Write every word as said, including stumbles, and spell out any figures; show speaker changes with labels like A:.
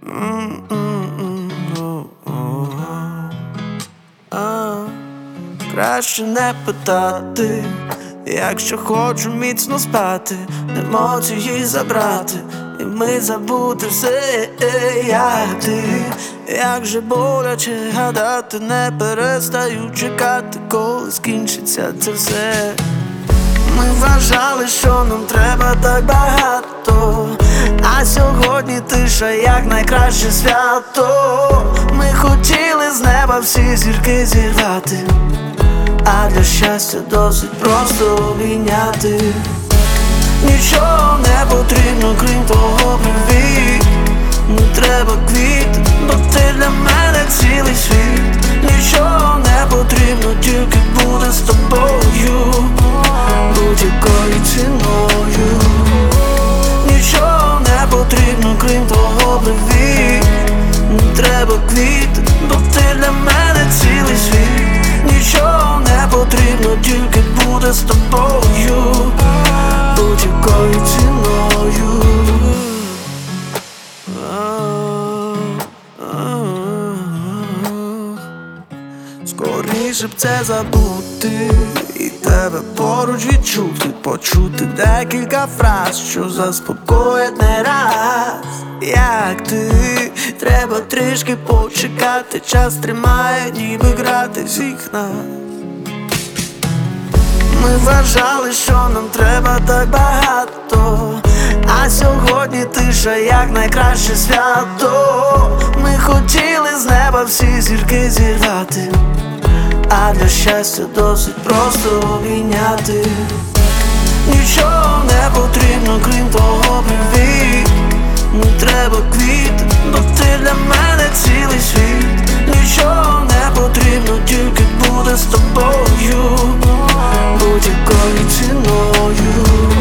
A: Краще не питати, якщо хочу міцно спати, емоції забрати, і ми забути все, як ти. Як же боляче гадати, не перестаю чекати, коли скінчиться це все. Ми вважали, що нам треба так багато, а сьогодні тиша, як найкраще свято. Ми хотіли з неба всі зірки зірвати, а для щастя досить просто обійняти. Нічого не потрібно, крім твого привіт. Не треба квіт, бо ти для мене цілий світ. Нічого не потрібно, тільки буде з тобою, будь-якою ціною. Нічого не потрібно, крім твого привіт. Не треба квіт, бо ти для мене цілий світ. Нічого не потрібно, тільки буде з тобою, будь-якою ціною. Скоріше б це забути і тебе поруч відчути, почути декілька фраз, що заспокоять не раз. Як ти, треба трішки почекати, час тримає, ніби грати всіх нас. Ми вважали, що нам треба так багато, а сьогодні тиша, як найкраще свято. Ми хотіли з неба всі зірки зірвати, а для щастя досить просто обійняти. Нічого не потрібно, крім твого привіт. Не треба квіт, бо ти для мене цілий світ. Нічого не потрібно, тільки буде з тобою, будь-якою ціною.